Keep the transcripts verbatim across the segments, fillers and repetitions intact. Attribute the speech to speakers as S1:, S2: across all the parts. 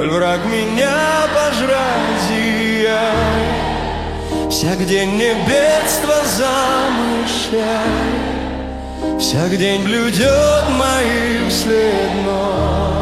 S1: коль враг меня пожрать зияет. Всяк день мне бедство замышляет, всяк день блюдет моих след ног.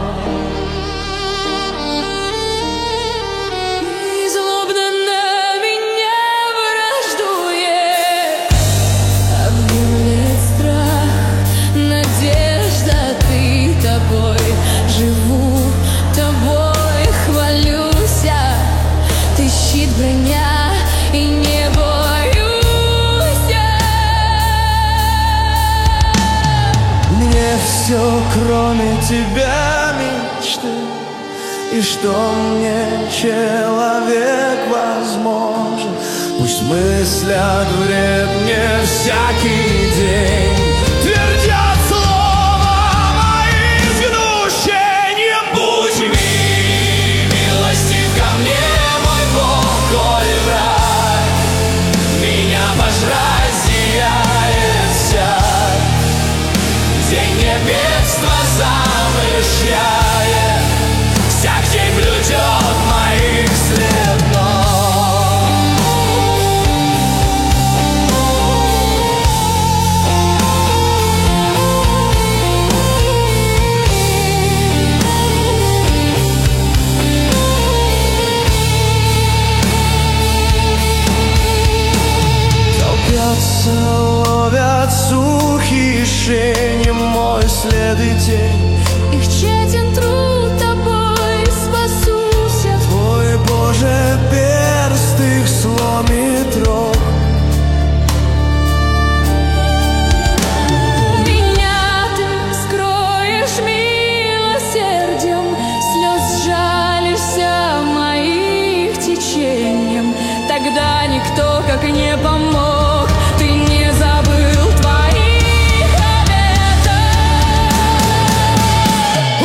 S1: Все, кроме тебя, мечты. И что мне человек возможен? Пусть мыслят вред мне всякий день, твердят слова мои с гнущением. Будь милостив ко мне, мой Бог, коль враг меня пожрать зияет всяк день, мне бедство замышляет, всяк день блюдет моих след ног. Толпятся, ловят сухие шеи, мой след и тень.
S2: Их тщетен труд, тобой спасусь я.
S1: Твой, Боже, перст их сломит рог.
S2: Меня ты скроешь милосердием, слез сжалишься моих течением. Тогда никто как не помог, ты не забыл твоих обетов.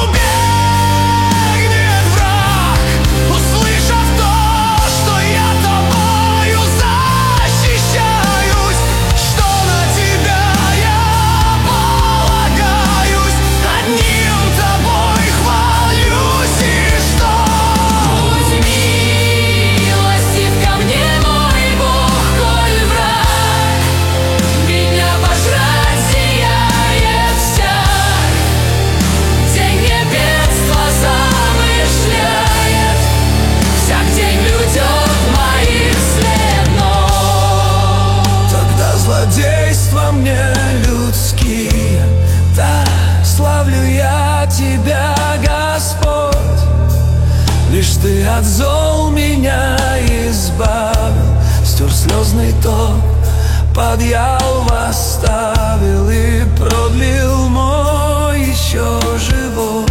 S1: Убегнет враг, услышав то, что я тобою защищаюсь, что на тебя я полагаюсь, одним тобой хвалюсь, и что?
S2: Будь милостив ко мне, мой Бог, коль враг меня пожрать зияет всяк день, мне бедство замышляет, всяк день блюдет моих след ног.
S1: Тогда злодейства мне людские, да, славлю я тебя, Господь. Лишь ты от зол меня избавил, стер слезный ток, подъял, восставил и продлил мой еще живот.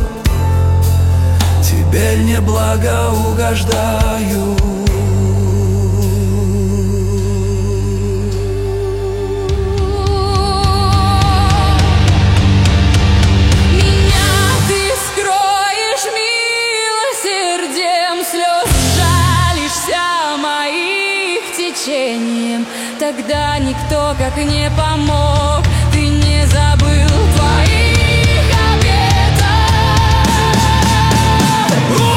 S1: Тебе не благоугождаю.
S2: Меня ты скроешь милосердием, слез жалишься моих течением. Тогда никто как не помог, ты не забыл твоих обетов.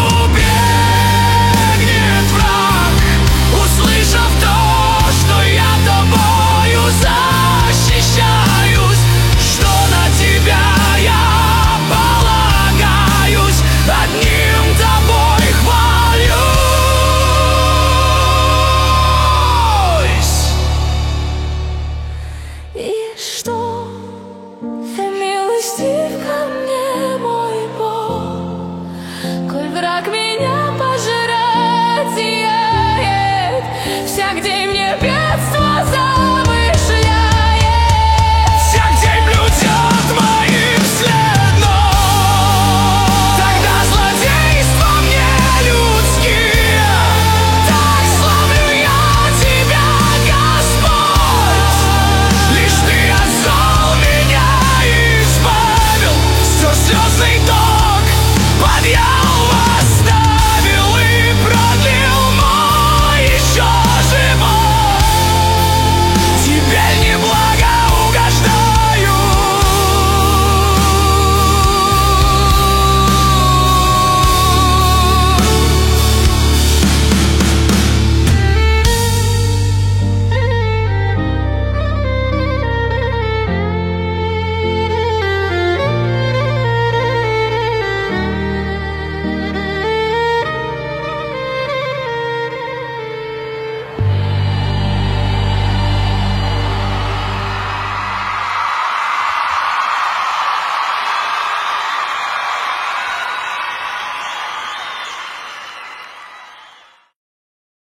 S1: Убегнет враг, услышав то, что я тобою защищаюсь, что на тебя я полагаюсь, одним тобой хвалюсь.
S2: И что? Милостив ко мне, мой Бог, коль враг меня пожирать зияет, всяк день мне